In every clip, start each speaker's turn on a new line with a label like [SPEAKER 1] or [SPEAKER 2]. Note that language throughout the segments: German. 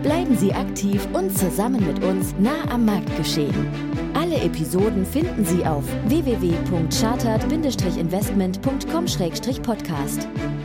[SPEAKER 1] Bleiben Sie aktiv und zusammen mit uns nah am Marktgeschehen. Alle Episoden finden Sie auf www.chartered-investment.com/podcast.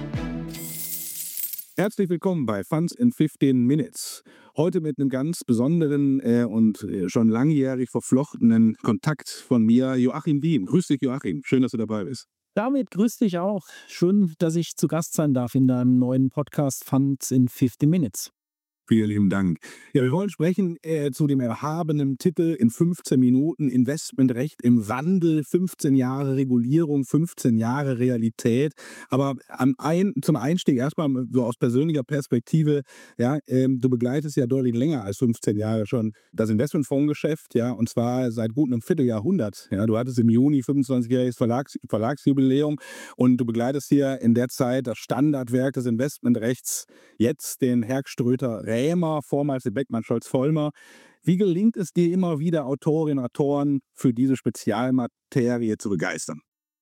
[SPEAKER 2] Herzlich willkommen bei Funds in 15 Minutes. Heute mit einem ganz besonderen und schon langjährig verflochtenen Kontakt von mir, Joachim Wiem. Grüß dich, Joachim. Schön, dass du dabei bist.
[SPEAKER 3] David, grüß dich auch. Schön, dass ich zu Gast sein darf in deinem neuen Podcast Funds in 15 Minutes.
[SPEAKER 2] Vielen lieben Dank. Ja, wir wollen sprechen zu dem erhabenen Titel in 15 Minuten Investmentrecht im Wandel, 15 Jahre Regulierung, 15 Jahre Realität. Aber zum Einstieg erstmal so aus persönlicher Perspektive, ja, du begleitest ja deutlich länger als 15 Jahre schon das Investmentfondsgeschäft, ja, und zwar seit gut einem Vierteljahrhundert. Ja, du hattest im Juni 25-jähriges Verlagsjubiläum und du begleitest hier in der Zeit das Standardwerk des Investmentrechts, jetzt den Hergströter Rämer, vormals den Beckmann-Scholz-Vollmer. Wie gelingt es dir immer wieder, Autorinnen und Autoren für diese Spezialmaterie zu begeistern?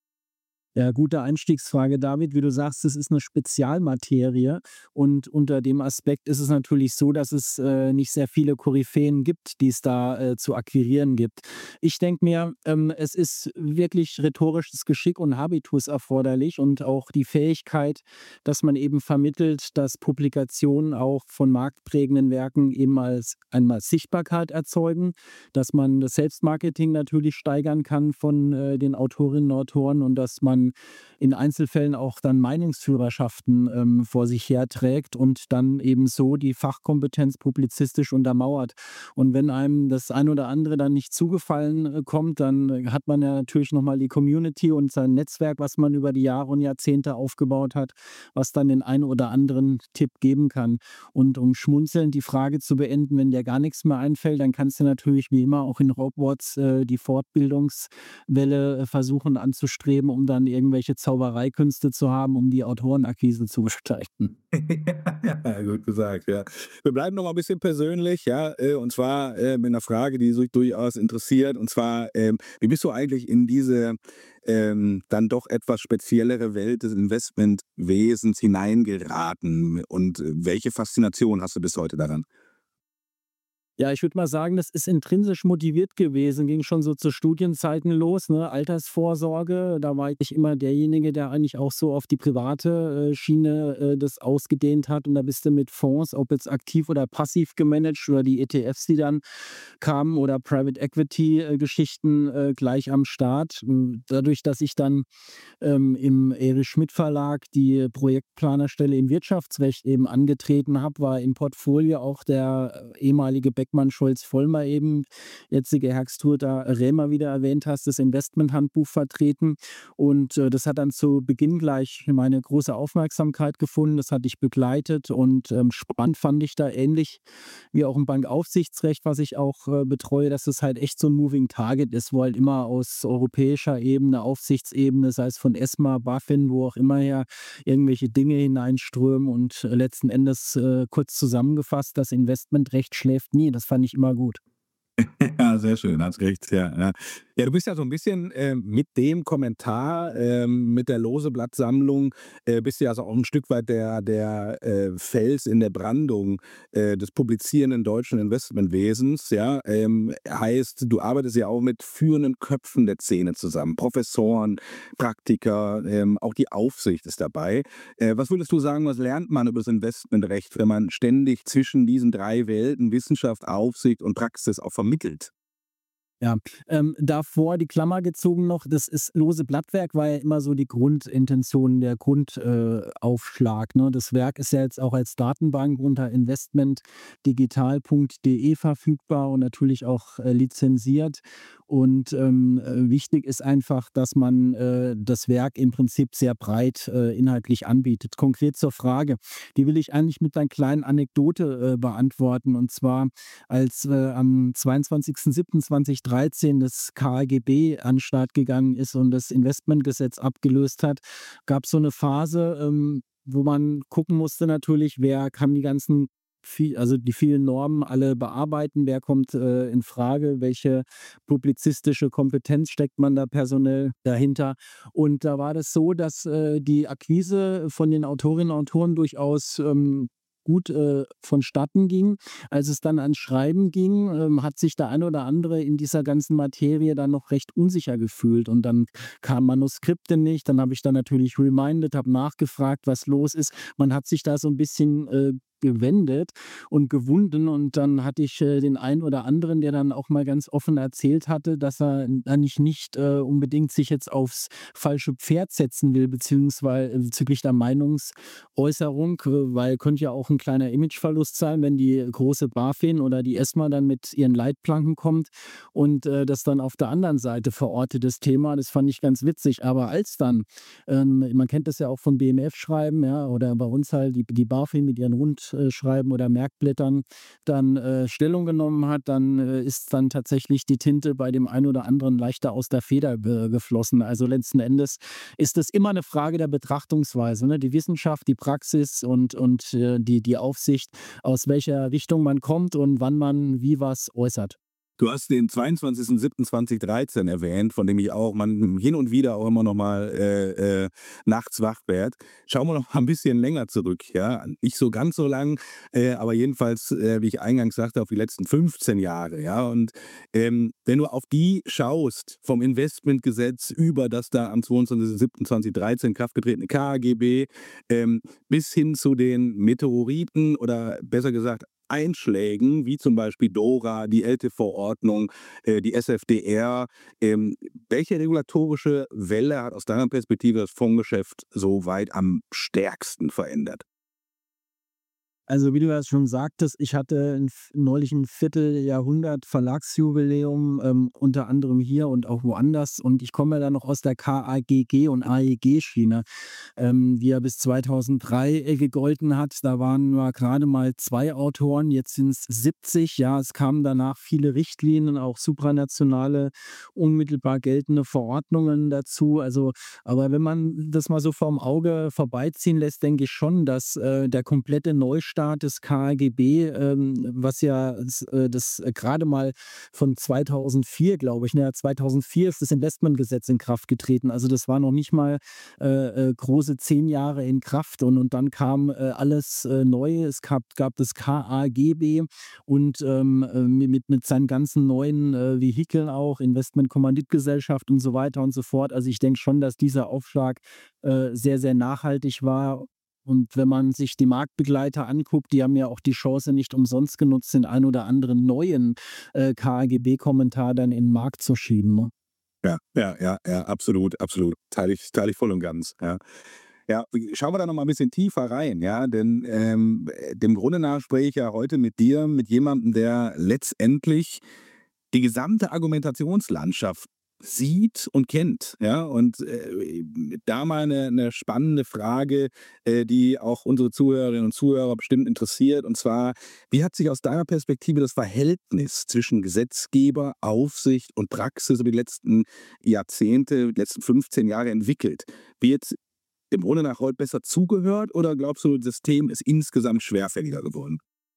[SPEAKER 3] Ja, gute Einstiegsfrage, David. Wie du sagst, es ist eine Spezialmaterie und unter dem Aspekt ist es natürlich so, dass es nicht sehr viele Koryphäen gibt, die es da zu akquirieren gibt. Ich denke mir, es ist wirklich rhetorisches Geschick und Habitus erforderlich und auch die Fähigkeit, dass man eben vermittelt, dass Publikationen auch von marktprägenden Werken eben einmal Sichtbarkeit erzeugen, dass man das Selbstmarketing natürlich steigern kann von den Autorinnen und Autoren und dass man in Einzelfällen auch dann Meinungsführerschaften vor sich herträgt und dann eben so die Fachkompetenz publizistisch untermauert. Und wenn einem das ein oder andere dann nicht zugefallen kommt, dann hat man ja natürlich nochmal die Community und sein Netzwerk, was man über die Jahre und Jahrzehnte aufgebaut hat, was dann den einen oder anderen Tipp geben kann. Und um schmunzelnd die Frage zu beenden, wenn dir gar nichts mehr einfällt, dann kannst du natürlich wie immer auch in Hogwarts die Fortbildungswelle versuchen anzustreben, um dann irgendwelche Zaubereikünste zu haben, um die Autorenakquise zu gestalten.
[SPEAKER 2] Ja, gut gesagt, ja. Wir bleiben noch mal ein bisschen persönlich, ja, und zwar mit einer Frage, die sich durchaus interessiert, und zwar, wie bist du eigentlich in diese dann doch etwas speziellere Welt des Investmentwesens hineingeraten und welche Faszination hast du bis heute daran?
[SPEAKER 3] Ja, ich würde mal sagen, das ist intrinsisch motiviert gewesen, ging schon so zu Studienzeiten los, ne? Altersvorsorge, da war ich immer derjenige, der eigentlich auch so auf die private Schiene das ausgedehnt hat und da bist du mit Fonds, ob jetzt aktiv oder passiv gemanagt oder die ETFs, die dann kamen oder Private Equity Geschichten gleich am Start. Dadurch, dass ich dann im Erich Schmidt Verlag die Projektplanerstelle im Wirtschaftsrecht eben angetreten habe, war im Portfolio auch der ehemalige Beckmann-Scholz-Vollmer eben, jetzige Hergströter Rämer wieder erwähnt hast, das Investmenthandbuch vertreten. Und das hat dann zu Beginn gleich meine große Aufmerksamkeit gefunden. Das hatte ich begleitet und spannend fand ich da ähnlich wie auch im Bankaufsichtsrecht, was ich auch betreue, dass es halt echt so ein Moving Target ist, wo halt immer aus europäischer Ebene, Aufsichtsebene, sei es von ESMA, BaFin, wo auch immer her, irgendwelche Dinge hineinströmen und letzten Endes kurz zusammengefasst, das Investmentrecht schläft nie. Das fand ich immer gut.
[SPEAKER 2] Ja, sehr schön, hast recht, ja, ja. Ja, du bist ja so ein bisschen mit dem Kommentar, mit der Loseblattsammlung, bist du ja also auch ein Stück weit der Fels in der Brandung des publizierenden deutschen Investmentwesens, ja. Heißt, du arbeitest ja auch mit führenden Köpfen der Szene zusammen, Professoren, Praktiker, auch die Aufsicht ist dabei. Was würdest du sagen, was lernt man über das Investmentrecht, wenn man ständig zwischen diesen 3 Welten, Wissenschaft, Aufsicht und Praxis auch vermittelt?
[SPEAKER 3] Ja, davor die Klammer gezogen noch, das ist lose Blattwerk war ja immer so die Grundintention, der Grundaufschlag, ne? Das Werk ist ja jetzt auch als Datenbank unter investmentdigital.de verfügbar und natürlich auch lizenziert. Und wichtig ist einfach, dass man das Werk im Prinzip sehr breit inhaltlich anbietet. Konkret zur Frage, die will ich eigentlich mit einer kleinen Anekdote beantworten. Und zwar, als am 22.07.2013 das KGB an den Start gegangen ist und das Investmentgesetz abgelöst hat, gab es so eine Phase, wo man gucken musste natürlich, wer kann die ganzen also die vielen Normen alle bearbeiten, wer kommt in Frage, welche publizistische Kompetenz steckt man da personell dahinter. Und da war das so, dass die Akquise von den Autorinnen und Autoren durchaus gut vonstatten ging. Als es dann ans Schreiben ging, hat sich der eine oder andere in dieser ganzen Materie dann noch recht unsicher gefühlt. Und dann kamen Manuskripte nicht. Dann habe ich dann natürlich reminded, habe nachgefragt, was los ist. Man hat sich da so ein bisschen gewendet und gewunden, und dann hatte ich den einen oder anderen, der dann auch mal ganz offen erzählt hatte, dass er eigentlich nicht unbedingt sich jetzt aufs falsche Pferd setzen will, beziehungsweise bezüglich der Meinungsäußerung, weil könnte ja auch ein kleiner Imageverlust sein, wenn die große BaFin oder die ESMA dann mit ihren Leitplanken kommt und das dann auf der anderen Seite verortet, das Thema. Das fand ich ganz witzig. Aber als dann, man kennt das ja auch von BMF-Schreiben, ja, oder bei uns halt die BaFin mit ihren Rundschreiben oder Merkblättern dann Stellung genommen hat, dann ist dann tatsächlich die Tinte bei dem einen oder anderen leichter aus der Feder geflossen. Also letzten Endes ist es immer eine Frage der Betrachtungsweise, ne? Die Wissenschaft, die Praxis und die Aufsicht, aus welcher Richtung man kommt und wann man wie was äußert.
[SPEAKER 2] Du hast den 22.07.2013 erwähnt, von dem ich auch man hin und wieder auch immer noch mal nachts wach werde. Schauen wir noch mal ein bisschen länger zurück, ja. Nicht so ganz so lang, aber jedenfalls, wie ich eingangs sagte, auf die letzten 15 Jahre, ja. Und wenn du auf die schaust, vom Investmentgesetz über das da am 22.07.2013 in Kraft getretene KGB, bis hin zu den Meteoriten oder besser gesagt Einschlägen, wie zum Beispiel DORA, die ELTE-Verordnung, die SFDR. Welche regulatorische Welle hat aus deiner Perspektive das Fondsgeschäft so weit am stärksten verändert?
[SPEAKER 3] Also, wie du ja schon sagtest, ich hatte neulich ein Vierteljahrhundert Verlagsjubiläum, unter anderem hier und auch woanders. Und ich komme ja dann noch aus der KAGG und AEG-Schiene, die ja bis 2003 gegolten hat. Da waren nur gerade mal 2 Autoren, jetzt sind es 70. Ja, es kamen danach viele Richtlinien, auch supranationale, unmittelbar geltende Verordnungen dazu. Also, aber wenn man das mal so vorm Auge vorbeiziehen lässt, denke ich schon, dass der komplette Neustart des KGB, was ja das gerade mal von 2004, glaube ich, ne, 2004 ist das Investmentgesetz in Kraft getreten. Also das war noch nicht mal große 10 Jahre in Kraft, und dann kam alles neu. Es gab das KAGB und mit seinen ganzen neuen Vehikeln auch, Investmentkommanditgesellschaft und so weiter und so fort. Also ich denke schon, dass dieser Aufschlag sehr, sehr nachhaltig war. Und wenn man sich die Marktbegleiter anguckt, die haben ja auch die Chance nicht umsonst genutzt, den ein oder anderen neuen KGB-Kommentar dann in den Markt zu schieben, ne?
[SPEAKER 2] Ja, ja, ja, ja, absolut, absolut. Teile ich voll und ganz, ja. Ja, schauen wir da noch mal ein bisschen tiefer rein, ja, denn, dem Grunde nach spreche ich ja heute mit dir, mit jemandem, der letztendlich die gesamte Argumentationslandschaft sieht und kennt, ja. Und da mal eine spannende Frage, die auch unsere Zuhörerinnen und Zuhörer bestimmt interessiert. Und zwar, wie hat sich aus deiner Perspektive das Verhältnis zwischen Gesetzgeber, Aufsicht und Praxis über die letzten Jahrzehnte, die letzten 15 Jahre entwickelt? Wird dem Grunde nach heute besser zugehört oder glaubst du, das System ist insgesamt schwerfälliger geworden?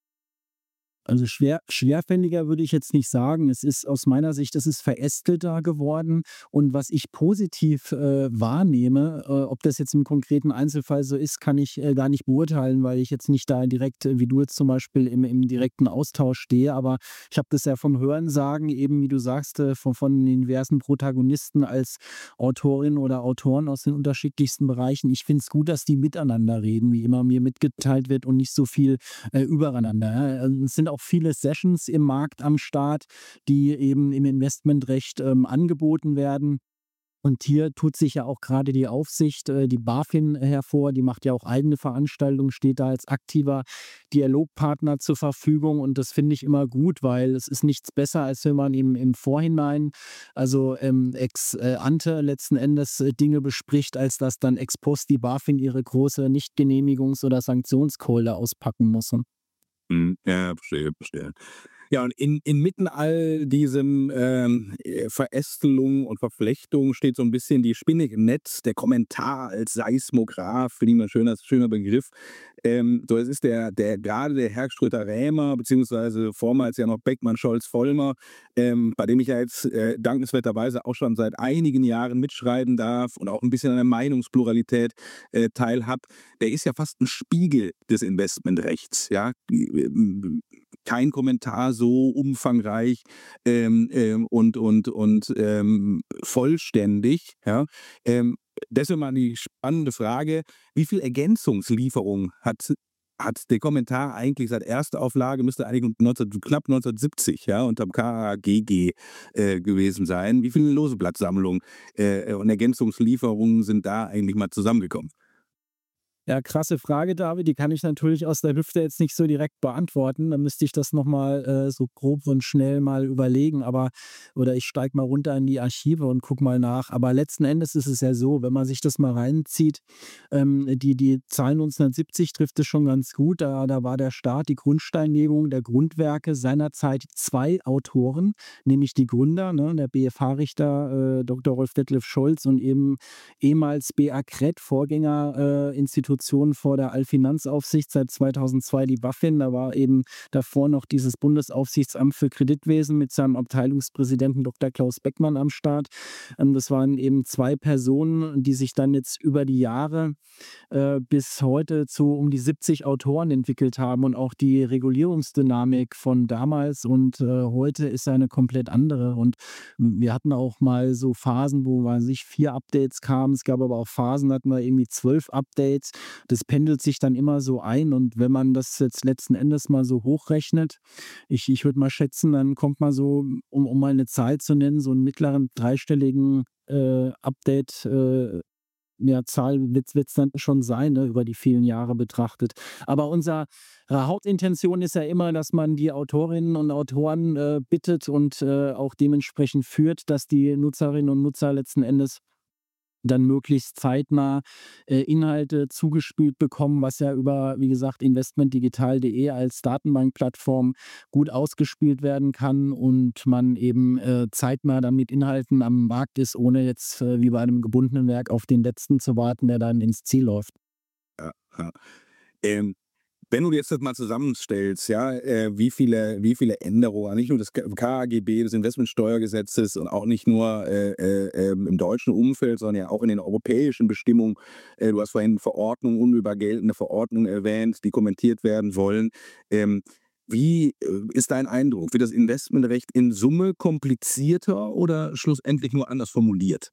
[SPEAKER 3] Also schwerfälliger würde ich jetzt nicht sagen. Es ist aus meiner Sicht, es ist verästelter geworden. Und was ich positiv wahrnehme, ob das jetzt im konkreten Einzelfall so ist, kann ich gar nicht beurteilen, weil ich jetzt nicht da direkt, wie du jetzt zum Beispiel, im direkten Austausch stehe. Aber ich habe das ja vom Hörensagen, eben wie du sagst, von den diversen Protagonisten als Autorin oder Autoren aus den unterschiedlichsten Bereichen. Ich finde es gut, dass die miteinander reden, wie immer mir mitgeteilt wird, und nicht so viel übereinander. Ja. Also es sind auch viele Sessions im Markt am Start, die eben im Investmentrecht angeboten werden. Und hier tut sich ja auch gerade die Aufsicht, die BaFin, hervor. Die macht ja auch eigene Veranstaltungen, steht da als aktiver Dialogpartner zur Verfügung. Und das finde ich immer gut, weil es ist nichts besser, als wenn man im Vorhinein, also ex ante letzten Endes Dinge bespricht, als dass dann ex post die BaFin ihre große Nichtgenehmigungs- oder Sanktionskeule auspacken muss. Ne?
[SPEAKER 2] Ja, verstehe, verstehe. Ja, und inmitten all diesem Verästelung und Verflechtung steht so ein bisschen die Spinne im Netz, der Kommentar als Seismograph, finde ich mal schöner Begriff. So, es ist gerade der Herr Schröter-Rämer, beziehungsweise vormals ja noch Beckmann-Scholz-Vollmer, bei dem ich ja jetzt dankenswerterweise auch schon seit einigen Jahren mitschreiben darf und auch ein bisschen an der Meinungspluralität teilhab. Der ist ja fast ein Spiegel des Investmentrechts, ja. Kein Kommentar so umfangreich und vollständig. Ja. Deshalb mal die spannende Frage, wie viel Ergänzungslieferung hat der Kommentar eigentlich seit Erstauflage, müsste eigentlich knapp 1970, ja, unterm KAGG gewesen sein. Wie viele Loseblattsammlungen und Ergänzungslieferungen sind da eigentlich mal zusammengekommen?
[SPEAKER 3] Ja, krasse Frage, David. Die kann ich natürlich aus der Hüfte jetzt nicht so direkt beantworten. Da müsste ich das nochmal so grob und schnell mal überlegen. Oder ich steige mal runter in die Archive und gucke mal nach. Aber letzten Endes ist es ja so, wenn man sich das mal reinzieht, die Zahl 1970 trifft es schon ganz gut. Da war der Start, die Grundsteinlegung der Grundwerke seinerzeit 2 Autoren, nämlich die Gründer, ne, der BFH-Richter Dr. Rolf Detlef Scholz und eben ehemals BA Kret, Vorgängerinstitution vor der Allfinanzaufsicht seit 2002, die BaFin. Da war eben davor noch dieses Bundesaufsichtsamt für Kreditwesen mit seinem Abteilungspräsidenten Dr. Klaus Beckmann am Start. Das waren eben 2 Personen, die sich dann jetzt über die Jahre bis heute zu um die 70 Autoren entwickelt haben. Und auch die Regulierungsdynamik von damals und heute ist eine komplett andere. Und wir hatten auch mal so Phasen, wo 4 Updates kamen. Es gab aber auch Phasen, da hatten wir irgendwie 12 Updates. Das pendelt sich dann immer so ein. Und wenn man das jetzt letzten Endes mal so hochrechnet, ich würde mal schätzen, dann kommt man so, um mal eine Zahl zu nennen, so einen mittleren dreistelligen Update ja, Zahl wird es dann schon sein, ne, über die vielen Jahre betrachtet. Aber unsere Hauptintention ist ja immer, dass man die Autorinnen und Autoren bittet und auch dementsprechend führt, dass die Nutzerinnen und Nutzer letzten Endes dann möglichst zeitnah Inhalte zugespült bekommen, was ja über, wie gesagt, investmentdigital.de als Datenbankplattform gut ausgespielt werden kann und man eben zeitnah dann mit Inhalten am Markt ist, ohne jetzt wie bei einem gebundenen Werk auf den letzten zu warten, der dann ins Ziel läuft.
[SPEAKER 2] Ja, ja. Ähm, Wenn du jetzt das mal zusammenstellst, ja, wie viele Änderungen, nicht nur des KAGB, des Investmentsteuergesetzes und auch nicht nur im deutschen Umfeld, sondern ja auch in den europäischen Bestimmungen. Du hast vorhin Verordnungen, unmittelbar geltende Verordnungen erwähnt, die kommentiert werden wollen. Wie ist dein Eindruck? Wird das Investmentrecht in Summe komplizierter oder schlussendlich nur anders formuliert?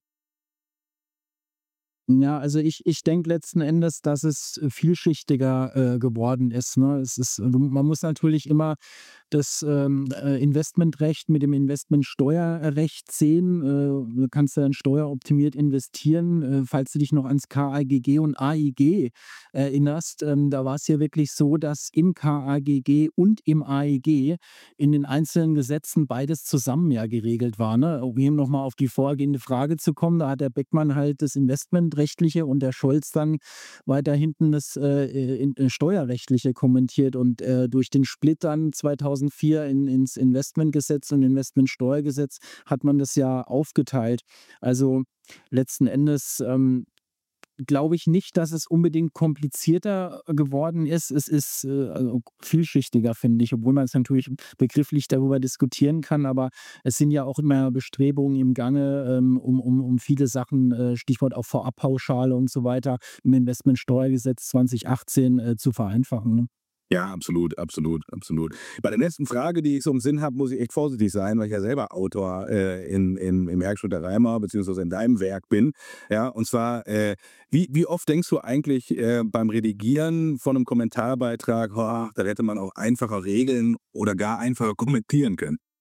[SPEAKER 3] Ja, also ich denke letzten Endes, dass es vielschichtiger geworden ist, ne? Man muss natürlich immer das Investmentrecht mit dem Investmentsteuerrecht sehen. Du kannst ja dann steueroptimiert investieren. Falls du dich noch ans KAGG und AIG erinnerst, da war es ja wirklich so, dass im KAGG und im AIG in den einzelnen Gesetzen beides zusammen ja geregelt war, ne? Um eben noch mal auf die vorhergehende Frage zu kommen, da hat der Beckmann halt das Investmentrechtliche und der Scholz dann weiter hinten das Steuerrechtliche kommentiert. Und durch den Split dann 2004 ins Investmentgesetz und Investmentsteuergesetz hat man das ja aufgeteilt. Also letzten Endes glaube ich nicht, dass es unbedingt komplizierter geworden ist. Es ist also vielschichtiger, finde ich, obwohl man es natürlich begrifflich darüber diskutieren kann. Aber es sind ja auch immer Bestrebungen im Gange, um viele Sachen, Stichwort auch Vorabpauschale und so weiter, im Investmentsteuergesetz 2018 zu vereinfachen. Ne?
[SPEAKER 2] Ja, absolut, absolut, absolut. Bei der letzten Frage, die ich so im Sinn habe, muss ich echt vorsichtig sein, weil ich ja selber Autor im Herrschroter Reimer beziehungsweise in deinem Werk bin. Ja, und zwar, wie oft denkst du eigentlich beim Redigieren von einem Kommentarbeitrag, da hätte man auch einfacher regeln oder gar einfacher kommentieren können?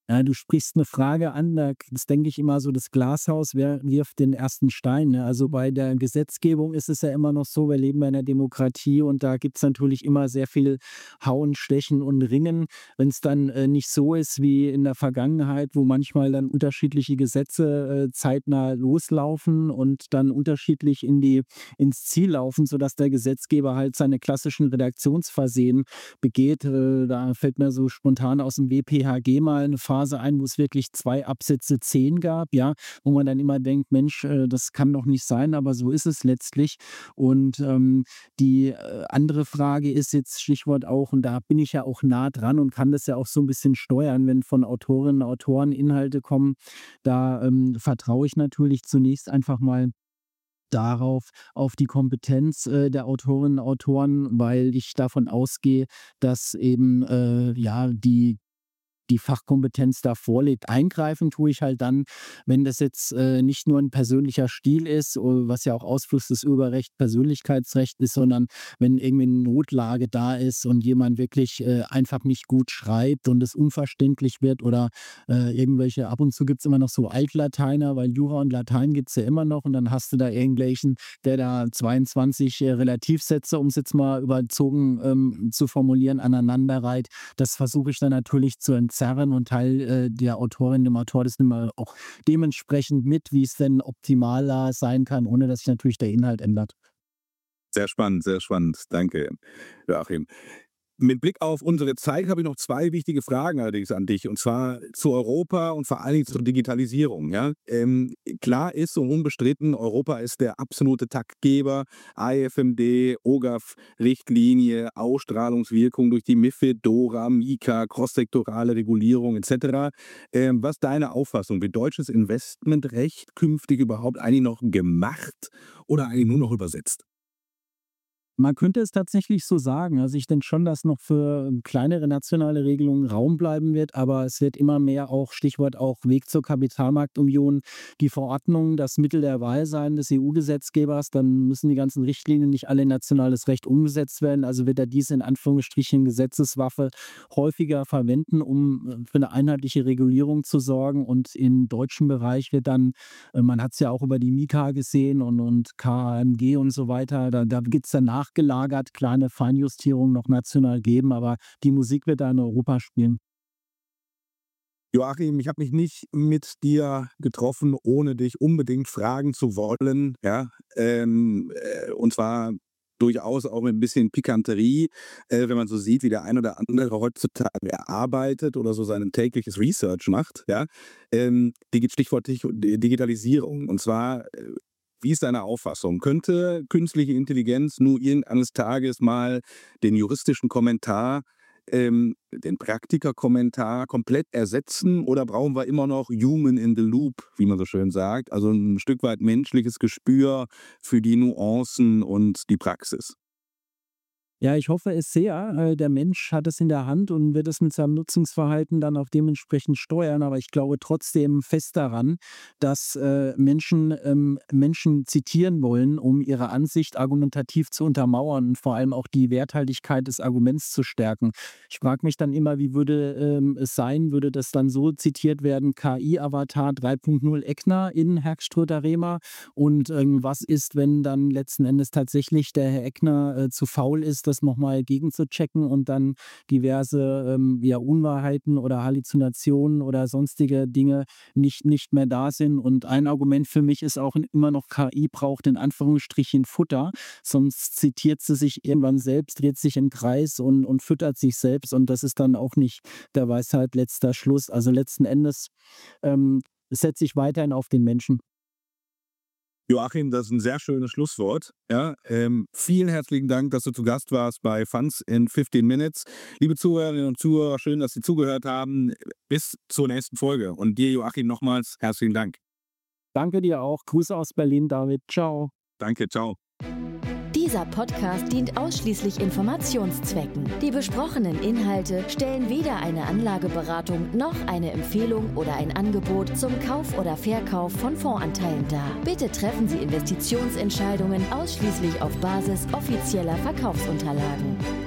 [SPEAKER 3] Ja, du sprichst eine Frage an, das denke ich immer so, das Glashaus, wer wirft den ersten Stein, ne? Also, bei der Gesetzgebung ist es ja immer noch so, wir leben ja in 'ner Demokratie und da gibt's natürlich immer sehr viel Hauen, Stechen und Ringen. Wenn es dann, nicht so ist wie in der Vergangenheit, wo manchmal dann unterschiedliche Gesetze, zeitnah loslaufen und dann unterschiedlich ins Ziel laufen, sodass der Gesetzgeber halt seine klassischen Redaktionsversehen begeht. Da fällt mir so spontan aus dem WPHG mal eine Phase ein, wo es wirklich 2 Absätze 10 gab, ja, wo man dann immer denkt: „Mensch, das kann doch nicht sein“, aber so ist es letztlich. Und, die, andere Frage ist jetzt Stichwort auch, und da bin ich ja auch nah dran und kann das ja auch so ein bisschen steuern, wenn von Autorinnen und Autoren Inhalte kommen. Da, vertraue ich natürlich zunächst einfach mal darauf auf die Kompetenz, der Autorinnen und Autoren, weil ich davon ausgehe, dass eben, ja, die Fachkompetenz da vorliegt. Eingreifen tue ich halt dann, wenn das jetzt, nicht nur ein persönlicher Stil ist, was ja auch Ausfluss des Persönlichkeitsrecht ist, sondern wenn irgendwie 'ne Notlage da ist und jemand wirklich, einfach nicht gut schreibt und es unverständlich wird oder, irgendwelche ab und zu gibt's immer noch so Altlateiner, weil Jura und Latein gibt's ja immer noch und dann hast du da irgendwelchen, der da 22, Relativsätze, um's jetzt mal überzogen, zu formulieren, aneinanderreiht. Das versuche ich dann natürlich zu entzerren und teile, der Autorin, dem Autor das immer auch dementsprechend mit, wie es denn optimaler sein kann, ohne dass sich natürlich der Inhalt ändert.
[SPEAKER 2] Sehr spannend. Danke, Joachim. Mit Blick auf unsere Zeit habe ich noch 2 wichtige Fragen allerdings an dich, und zwar zu Europa und vor allen Dingen zur Digitalisierung, ja? Klar ist und unbestritten, Europa ist der absolute Taktgeber. AIFMD, OGAF-Richtlinie, Ausstrahlungswirkung durch die MiFID, DORA, MiCA, crosssektorale Regulierung et cetera. Was ist deine Auffassung? Wird deutsches Investmentrecht künftig überhaupt eigentlich noch gemacht oder eigentlich nur noch übersetzt?
[SPEAKER 3] Man könnte es tatsächlich so sagen. Also, ich denke schon, dass noch für kleinere nationale Regelungen Raum bleiben wird, aber es wird immer mehr auch Stichwort auch Weg zur Kapitalmarktunion, die Verordnung das Mittel der Wahl sein des EU-Gesetzgebers. Dann müssen die ganzen Richtlinien nicht alle in nationales Recht umgesetzt werden. Also wird er diese in Anführungsstrichen Gesetzeswaffe häufiger verwenden, um, für eine einheitliche Regulierung zu sorgen. Und im deutschen Bereich wird dann man hat es ja auch über die MiCA gesehen und KMG und so weiter, da gibt es dann nachgelagert kleine Feinjustierungen noch national geben, aber die Musik wird da in Europa spielen.
[SPEAKER 2] Joachim, ich habe mich nicht mit dir getroffen, ohne dich unbedingt fragen zu wollen, ja? Und zwar durchaus auch mit ein bisschen Pikanterie, wenn man so sieht, wie der ein oder andere heutzutage arbeitet oder so sein tägliches Research macht, ja? Stichwort Digitalisierung. Und zwar, wie ist deine Auffassung? Könnte künstliche Intelligenz nur irgendeines Tages mal den juristischen Kommentar, den Praktikerkommentar komplett ersetzen, oder brauchen wir immer noch Human in the Loop, wie man so schön sagt, also ein Stück weit menschliches Gespür für die Nuancen und die Praxis?
[SPEAKER 3] Ja, ich hoffe es sehr. Der Mensch hat es in der Hand und wird es mit seinem Nutzungsverhalten dann auch dementsprechend steuern. Aber ich glaube trotzdem fest daran, dass Menschen zitieren wollen, um ihre Ansicht argumentativ zu untermauern und vor allem auch die Werthaltigkeit des Arguments zu stärken. Ich frage mich dann immer, wie würde es sein, würde das dann so zitiert werden, KI-Avatar 3.0 Eckner in Hergströter-Rehmer? Und was ist, wenn dann letzten Endes tatsächlich der Herr Eckner zu faul ist, das nochmal gegenzuchecken und dann diverse ja, Unwahrheiten oder Halluzinationen oder sonstige Dinge nicht mehr da sind. Und ein Argument für mich ist auch immer noch, KI braucht in Anführungsstrichen Futter, sonst zitiert sie sich irgendwann selbst, dreht sich im Kreis und füttert sich selbst und das ist dann auch nicht der Weisheit letzter Schluss. Also letzten Endes setze ich weiterhin auf den Menschen.
[SPEAKER 2] Joachim, das ist ein sehr schönes Schlusswort. Ja, vielen herzlichen Dank, dass du zu Gast warst bei Funds in 15 Minutes. Liebe Zuhörerinnen und Zuhörer, schön, dass Sie zugehört haben. Bis zur nächsten Folge. Und dir, Joachim, nochmals herzlichen Dank.
[SPEAKER 3] Danke dir auch. Grüße aus Berlin, David. Ciao.
[SPEAKER 2] Danke, ciao.
[SPEAKER 1] Dieser Podcast dient ausschließlich Informationszwecken. Die besprochenen Inhalte stellen weder eine Anlageberatung noch eine Empfehlung oder ein Angebot zum Kauf oder Verkauf von Fondsanteilen dar. Bitte treffen Sie Investitionsentscheidungen ausschließlich auf Basis offizieller Verkaufsunterlagen.